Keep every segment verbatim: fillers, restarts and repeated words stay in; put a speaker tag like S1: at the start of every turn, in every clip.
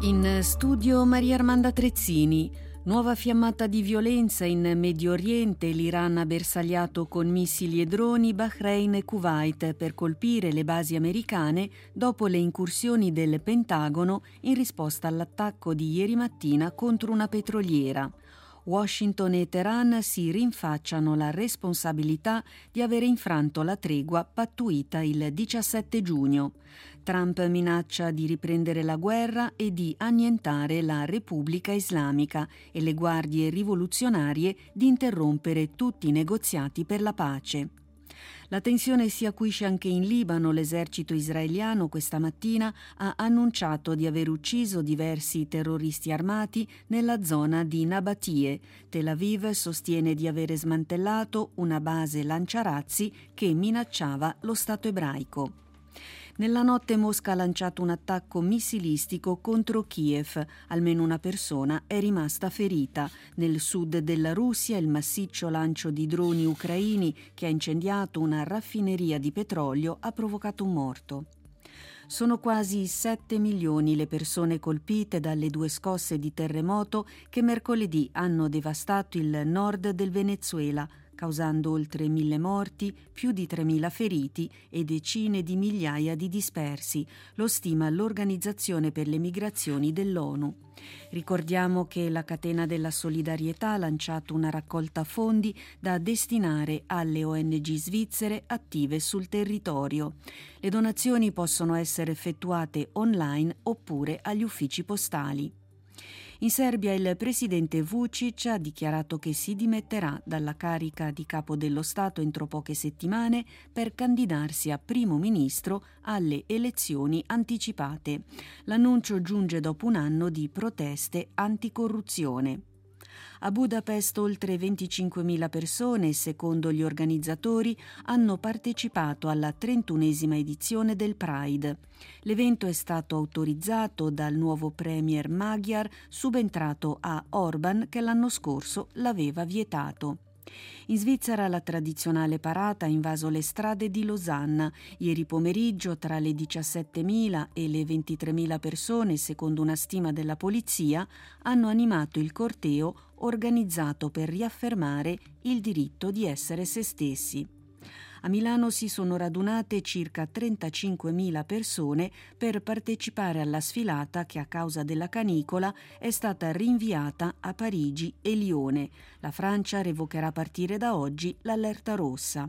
S1: In studio Maria Armanda Trezzini. Nuova fiammata di violenza in Medio Oriente, l'Iran ha bersagliato con missili e droni Bahrain e Kuwait per colpire le basi americane dopo le incursioni del Pentagono in risposta all'attacco di ieri mattina contro una petroliera. Washington e Teheran si rinfacciano la responsabilità di avere infranto la tregua pattuita il diciassette giugno. Trump minaccia di riprendere la guerra e di annientare la Repubblica Islamica e le guardie rivoluzionarie di interrompere tutti i negoziati per la pace. La tensione si acuisce anche in Libano. L'esercito israeliano questa mattina ha annunciato di aver ucciso diversi terroristi armati nella zona di Nabatie. Tel Aviv sostiene di avere smantellato una base lanciarazzi che minacciava lo Stato ebraico. Nella notte Mosca ha lanciato un attacco missilistico contro Kiev. Almeno una persona è rimasta ferita. Nel sud della Russia il massiccio lancio di droni ucraini che ha incendiato una raffineria di petrolio ha provocato un morto. Sono quasi sette milioni le persone colpite dalle due scosse di terremoto che mercoledì hanno devastato il nord del Venezuela, causando oltre mille morti, più di tremila feriti e decine di migliaia di dispersi, lo stima l'Organizzazione per le Migrazioni dell'ONU. Ricordiamo che la Catena della Solidarietà ha lanciato una raccolta fondi da destinare alle O N G svizzere attive sul territorio. Le donazioni possono essere effettuate online oppure agli uffici postali. In Serbia il presidente Vučić ha dichiarato che si dimetterà dalla carica di capo dello Stato entro poche settimane per candidarsi a primo ministro alle elezioni anticipate. L'annuncio giunge dopo un anno di proteste anticorruzione. A Budapest oltre venticinquemila persone, secondo gli organizzatori, hanno partecipato alla trentunesima edizione del Pride. L'evento è stato autorizzato dal nuovo premier Magyar, subentrato a Orban, che l'anno scorso l'aveva vietato. In Svizzera la tradizionale parata ha invaso le strade di Losanna. Ieri pomeriggio tra le diciassettemila e le ventitremila persone, secondo una stima della polizia, hanno animato il corteo organizzato per riaffermare il diritto di essere se stessi. A Milano si sono radunate circa trentacinquemila persone per partecipare alla sfilata che a causa della canicola è stata rinviata a Parigi e Lione. La Francia revocherà a partire da oggi l'allerta rossa.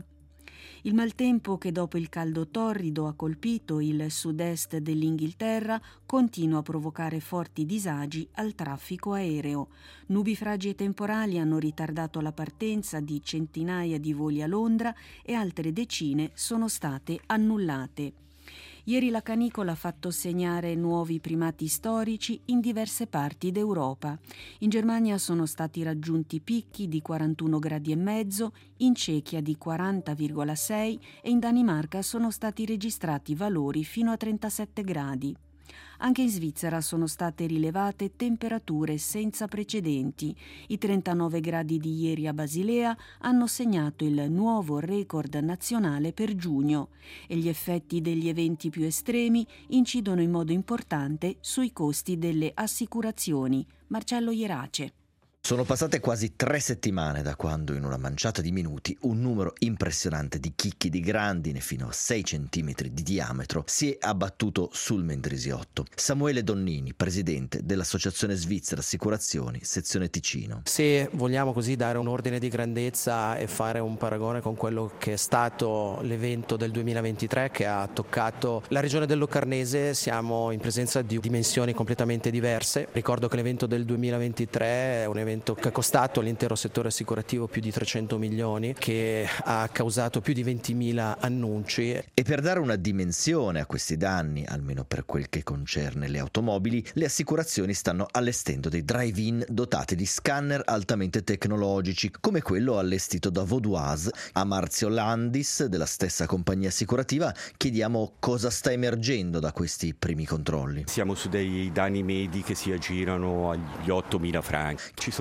S1: Il maltempo che dopo il caldo torrido ha colpito il sud-est dell'Inghilterra continua a provocare forti disagi al traffico aereo. Nubifragi e temporali hanno ritardato la partenza di centinaia di voli a Londra e altre decine sono state annullate. Ieri la canicola ha fatto segnare nuovi primati storici in diverse parti d'Europa. In Germania sono stati raggiunti picchi di quarantuno gradi e mezzo, in Cechia di quaranta virgola sei e in Danimarca sono stati registrati valori fino a trentasette gradi. Anche in Svizzera sono state rilevate temperature senza precedenti. I trentanove gradi di ieri a Basilea hanno segnato il nuovo record nazionale per giugno e gli effetti degli eventi più estremi incidono in modo importante sui costi delle assicurazioni. Marcello Ierace.
S2: Sono passate quasi tre settimane da quando in una manciata di minuti un numero impressionante di chicchi di grandine fino a sei centimetri di diametro si è abbattuto sul Mendrisiotto. Samuele Donnini, presidente dell'Associazione Svizzera Assicurazioni, sezione Ticino.
S3: Se vogliamo così dare un ordine di grandezza e fare un paragone con quello che è stato l'evento del duemilaventitré che ha toccato la regione del Locarnese, siamo in presenza di dimensioni completamente diverse. Ricordo che l'evento del duemilaventitré è un evento che ha costato all'intero settore assicurativo più di trecento milioni, che ha causato più di ventimila annunci.
S2: E per dare una dimensione a questi danni, almeno per quel che concerne le automobili, le assicurazioni stanno allestendo dei drive-in dotati di scanner altamente tecnologici, come quello allestito da Vaudoise. A Marzio Landis, della stessa compagnia assicurativa, chiediamo cosa sta emergendo da questi primi controlli.
S4: Siamo su dei danni medi che si aggirano agli ottomila franchi. Ci sono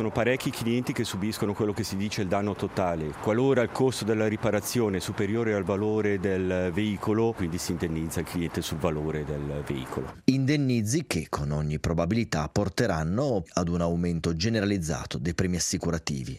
S4: sono parecchi clienti che subiscono quello che si dice il danno totale. Qualora il costo della riparazione è superiore al valore del veicolo, quindi si indennizza il cliente sul valore del veicolo.
S2: Indennizi che con ogni probabilità porteranno ad un aumento generalizzato dei premi assicurativi.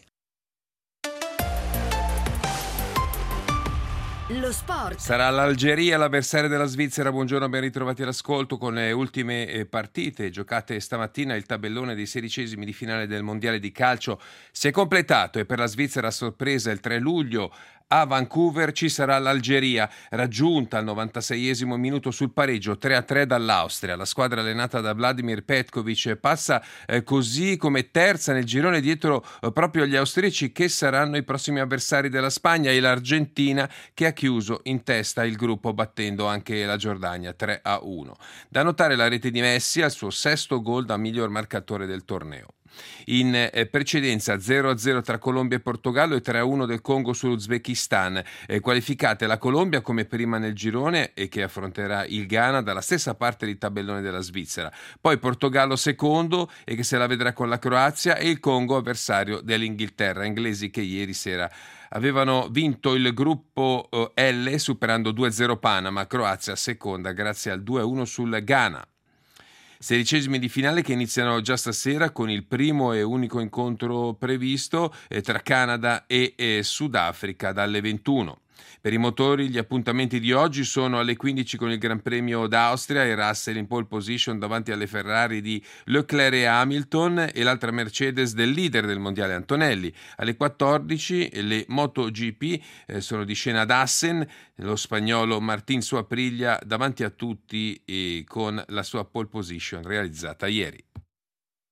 S5: Lo sport.
S6: Sarà l'Algeria l'avversaria della Svizzera. Buongiorno, ben ritrovati all'ascolto. Con le ultime partite giocate stamattina, il tabellone dei sedicesimi di finale del mondiale di calcio si è completato e per la Svizzera a sorpresa il tre luglio a Vancouver ci sarà l'Algeria, raggiunta al novantaseiesimo minuto sul pareggio tre a tre dall'Austria. La squadra allenata da Vladimir Petkovic passa eh, così come terza nel girone dietro eh, proprio gli austriaci, che saranno i prossimi avversari della Spagna, e l'Argentina, che ha chiuso in testa il gruppo battendo anche la Giordania tre a uno. Da notare la rete di Messi al suo sesto gol da miglior marcatore del torneo. In eh, precedenza zero a zero tra Colombia e Portogallo e tre a uno del Congo sull'Uzbekistan. Eh, qualificate la Colombia come prima nel girone e che affronterà il Ghana dalla stessa parte di tabellone della Svizzera. Poi Portogallo secondo e che se la vedrà con la Croazia, e il Congo avversario dell'Inghilterra, inglesi che ieri sera avevano vinto il gruppo eh, L superando due a zero Panama. Croazia seconda grazie al due a uno sul Ghana. Sedicesimi di finale che iniziano già stasera con il primo e unico incontro previsto eh, tra Canada e eh, Sudafrica dalle ventuno. Per i motori gli appuntamenti di oggi sono alle quindici con il Gran Premio d'Austria e Russell in pole position davanti alle Ferrari di Leclerc e Hamilton e l'altra Mercedes del leader del mondiale Antonelli. Alle quattordici le MotoGP eh, sono di scena ad Assen, lo spagnolo Martín Suapriglia davanti a tutti e con la sua pole position realizzata ieri.